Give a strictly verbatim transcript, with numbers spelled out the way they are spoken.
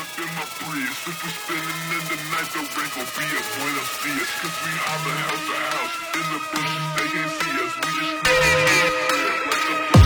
in my Prius. If we spinning in the night, the rent gon' be a Buenos Dias. Cause we holler house to house. In the bushes, they can't see us. We just sneaking in the crib like a